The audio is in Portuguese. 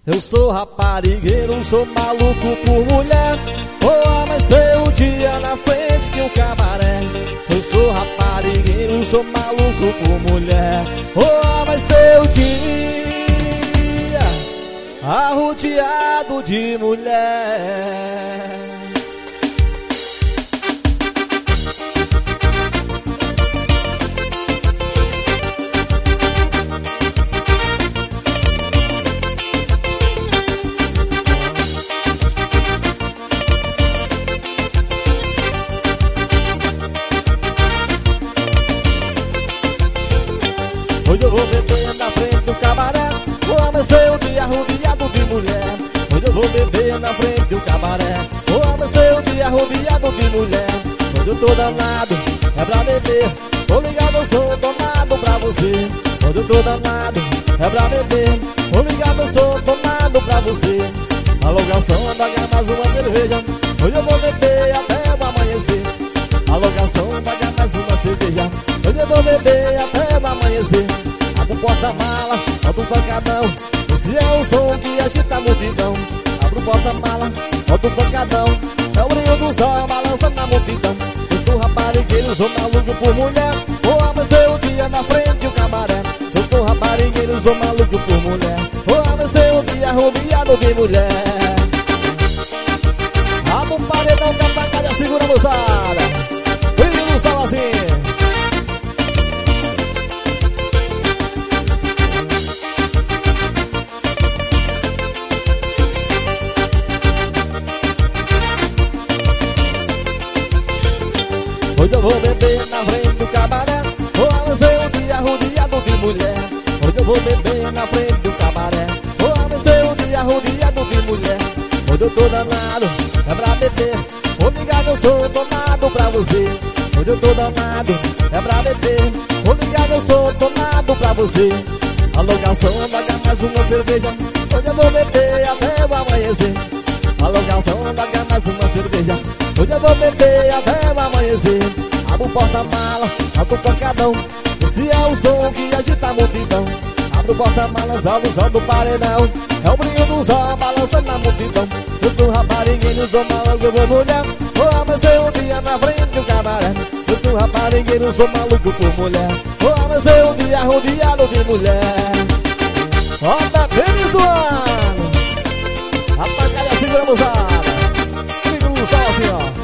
Eu sou raparigueiro, sou maluco por mulher. Vou amanhecer o dia na frente de um cabaré. Eu sou raparigueiro, sou maluco por mulher. Vou amanhecer o dia arrodeado de mulher. Hoje eu vou beber na frente do cabaré. Vou amanhecer o dia rodeado de mulher. Hoje eu vou beber na frente do cabaré. Vou amanhecer o dia rodeado de mulher. Hoje eu tô danado, é pra beber. Tô ligado, eu sou tomado pra você. Hoje eu tô danado, é pra beber. Tô ligado, eu sou tomado pra você. Alô garçom, paga mais uma cerveja. Hoje eu vou beber até o amanhecer. Alô garçom, paga mais uma cerveja. Hoje eu vou beber até o amanhecer. Abra o porta-mala, bota um pancadão. Esse é o som que agita a multidão. Abra o porta-mala, bota um pancadão. É o brilho do sol balançando na multidão. Eu sou raparigueiro, sou maluco por mulher. Vou amanhecer o dia na frente do cabaré. Eu sou raparigueiro, sou maluco por mulher. Vou amanhecer o dia rodeado de mulher. Abra um paredão que a pancada segura a moçada. Brilho do sol assim. Hoje eu vou beber na frente do cabaré. Vou amanhecer o dia rodeado de mulher. Hoje eu vou beber na frente do cabaré. Vou amanhecer o dia rodeado de mulher. Hoje eu tô danado, é pra beber. Vou ligar, eu sou tomado pra você. Hoje eu tô danado, é pra beber. Vou ligar, eu sou tomado pra você. Alô garçom, paga mais uma cerveja. Hoje eu vou beber até o amanhecer. Alô garçom, paga mais uma cerveja. Hoje eu vou beber até o amanhecer. Abra o porta-mala, bota o pancadão. Esse é o som que agita a multidão. Abra o porta-malas, olha o sol do paredão. É o brilho do sol balançando na multidão. Eu sou raparigueiro, sou maluco por mulher. Vou amanhecer o dia na frente do cabaré. Eu sou raparigueiro, sou maluco por mulher. Vou amanhecer o dia rodeado de mulher. Roda bem zoando. A pancada segura a moçada. Brilho do sol assim ó.